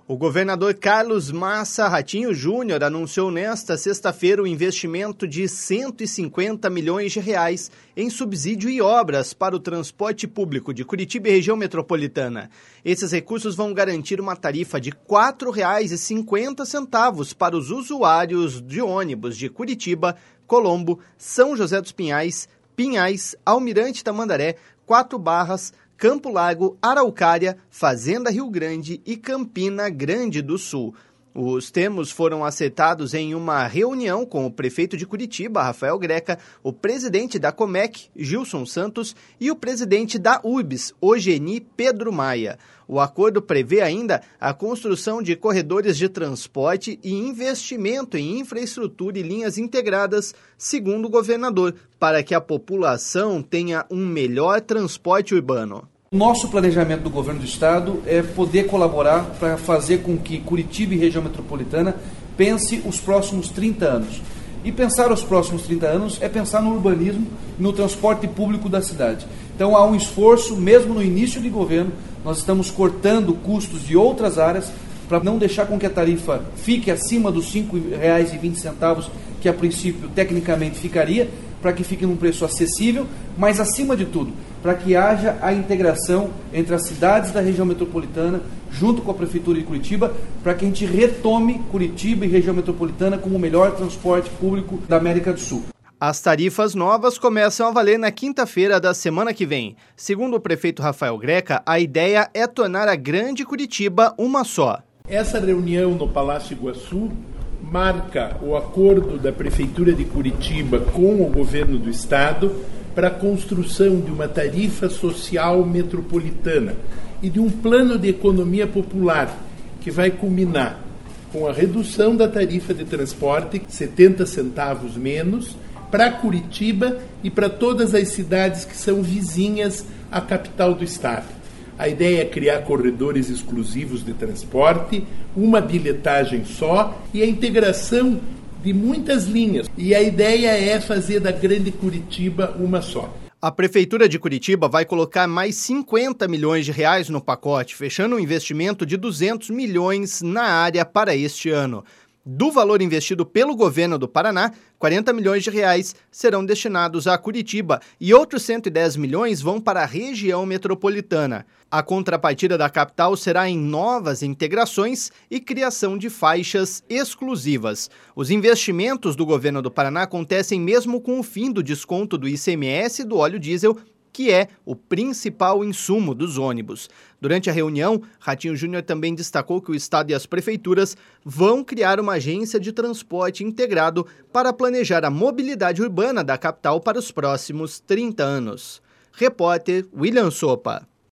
O governador Carlos Massa Ratinho Júnior anunciou nesta sexta-feira o investimento de 150 milhões de reais em subsídio e obras para o transporte público de Curitiba e região metropolitana. Esses recursos vão garantir uma tarifa de R$ 4,50 para os usuários de ônibus de Curitiba, Colombo, São José dos Pinhais, Almirante Tamandaré, Quatro Barras, Campo Largo, Araucária, Fazenda Rio Grande e Campina Grande do Sul. Os termos foram acertados em uma reunião com o prefeito de Curitiba, Rafael Greca, o presidente da Comec, Gilson Santos, e o presidente da URBS, Ogeni Pedro Maia. O acordo prevê ainda a construção de corredores de transporte e investimento em infraestrutura e linhas integradas, segundo o governador, para que a população tenha um melhor transporte urbano. Nosso planejamento do governo do estado é poder colaborar para fazer com que Curitiba e região metropolitana pense os próximos 30 anos. E pensar os próximos 30 anos é pensar no urbanismo e no transporte público da cidade. Então há um esforço, mesmo no início de governo, nós estamos cortando custos de outras áreas para não deixar com que a tarifa fique acima dos R$ 5,20, que a princípio tecnicamente ficaria, para que fique num preço acessível, mas acima de tudo, para que haja a integração entre as cidades da região metropolitana, junto com a Prefeitura de Curitiba, para que a gente retome Curitiba e região metropolitana como o melhor transporte público da América do Sul. As tarifas novas começam a valer na quinta-feira da semana que vem. Segundo o prefeito Rafael Greca, a ideia é tornar a Grande Curitiba uma só. Essa reunião no Palácio Iguaçu marca o acordo da Prefeitura de Curitiba com o governo do estado para a construção de uma tarifa social metropolitana e de um plano de economia popular que vai culminar com a redução da tarifa de transporte, 70 centavos menos, para Curitiba e para todas as cidades que são vizinhas à capital do estado. A ideia é criar corredores exclusivos de transporte, uma bilhetagem só e a integração de muitas linhas. E a ideia é fazer da Grande Curitiba uma só. A Prefeitura de Curitiba vai colocar mais 50 milhões de reais no pacote, fechando um investimento de 200 milhões na área para este ano. Do valor investido pelo governo do Paraná, 40 milhões de reais serão destinados a Curitiba e outros 110 milhões vão para a região metropolitana. A contrapartida da capital será em novas integrações e criação de faixas exclusivas. Os investimentos do governo do Paraná acontecem mesmo com o fim do desconto do ICMS e do óleo diesel, que é o principal insumo dos ônibus. Durante a reunião, Ratinho Júnior também destacou que o estado e as prefeituras vão criar uma agência de transporte integrado para planejar a mobilidade urbana da capital para os próximos 30 anos. Repórter William Sopa.